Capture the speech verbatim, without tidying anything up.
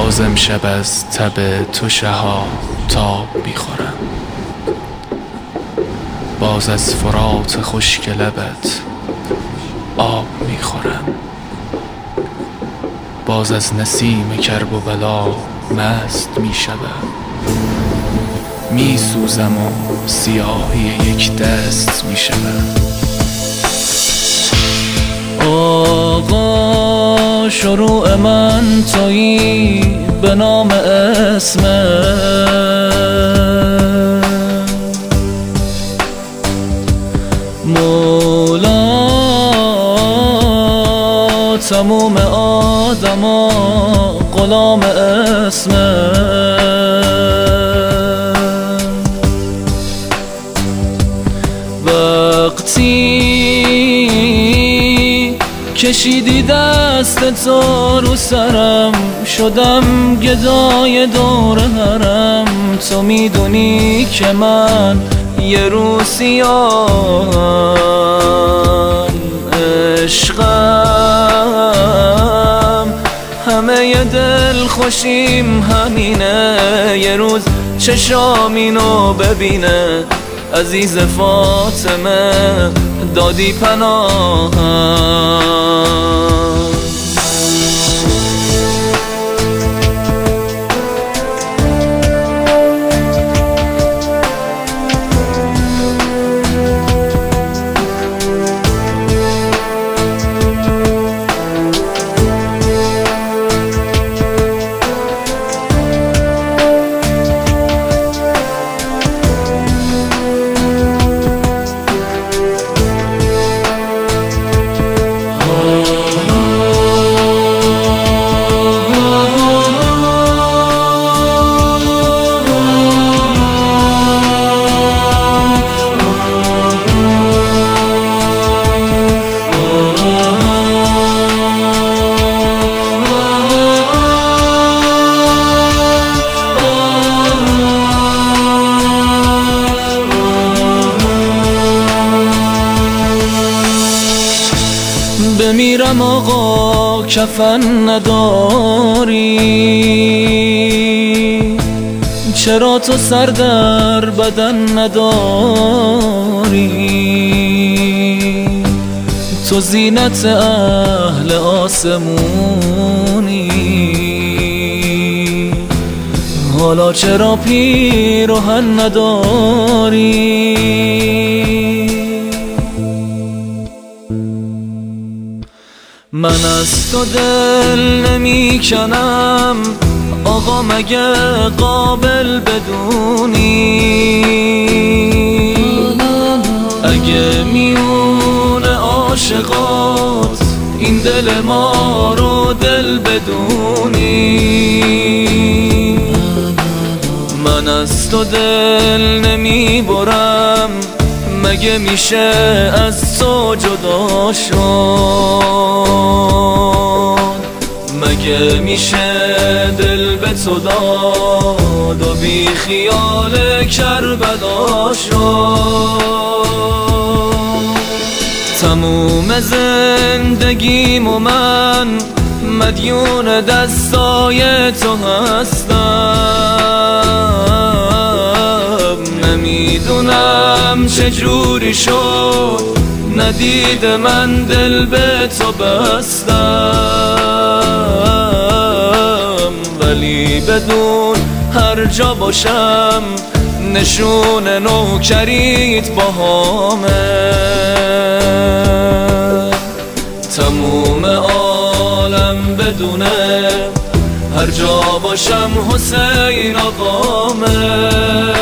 باز امشب از تب تو شها تاب میخورم، باز از فرات خشک لبت آب میخورم، باز از نسیم کرب و بلا مست میشوم، میسوزم و سیاهی یک دست میشوم. آقا شروع من تویی به نام اسمت، مولا تموم آدما غلام اسمت. وقتی کشیدی دست تو رو سرم، شدم گدای دور حرم. تو میدونی که من یه روسیان عشقم، همه ی دل خوشیم همینه، یه روز چشام اینو ببینه. عزیز فاطمه دادی پناهم. بمیرم آقا کفن نداری، چرا تو سر در بدن نداری؟ تو زینت اهل آسمونی، حالا چرا پیراهن نداری؟ من از تو دل نمی کنم آقا، مگه قابل بدونی؟ اگه میون عاشقات این دل ما رو دل بدونی. من از تو دل نمی برم، مگه میشه از تو جدا شد؟ مگه میشه دل به تو داد و بی خیال کربلا شد؟ تموم زندگیم و من مدیون دستای تو هستم. نمیدونم چجوری شد ندید من دل به تو بستم، ولی بدون هر جا باشم نشون نوکریت باهامه. تموم عالم بدونه هر جا باشم حسین آقامه.